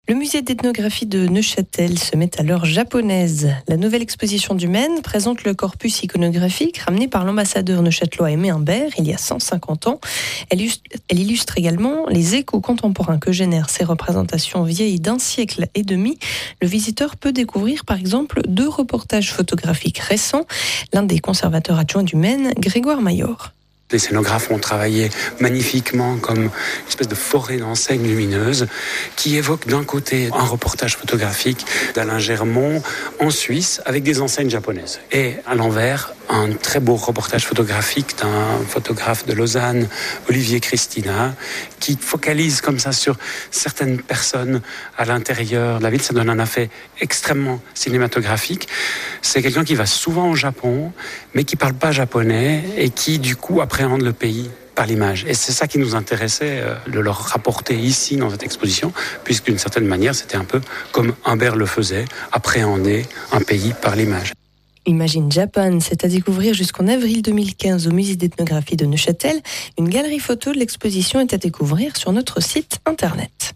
Le musée d'ethnographie de Neuchâtel se met à l'heure japonaise. La nouvelle exposition du Maine présente le corpus iconographique ramené par l'ambassadeur neuchâtelois Aimé Imbert il y a 150 ans. Elle illustre également les échos contemporains que génèrent ces représentations vieilles d'un siècle et demi. Le visiteur peut découvrir par exemple 2 reportages photographiques récents. L'un des conservateurs adjoints du Maine, Grégoire Mayor. Les scénographes ont travaillé magnifiquement comme une espèce de forêt d'enseignes lumineuses qui évoque d'un côté un reportage photographique d'Alain Germont en Suisse avec des enseignes japonaises. Et à l'envers, un très beau reportage photographique d'un photographe de Lausanne, Olivier Christina, qui focalise comme ça sur certaines personnes à l'intérieur de la ville. Ça donne un effet extrêmement cinématographique. C'est quelqu'un qui va souvent au Japon, mais qui parle pas japonais et qui, du coup, appréhende le pays par l'image. Et c'est ça qui nous intéressait de leur rapporter ici dans cette exposition, puisque d'une certaine manière, c'était un peu comme Imbert le faisait, appréhender un pays par l'image. Imagine Japan, c'est à découvrir jusqu'en avril 2015 au musée d'ethnographie de Neuchâtel. Une galerie photo de l'exposition est à découvrir sur notre site internet.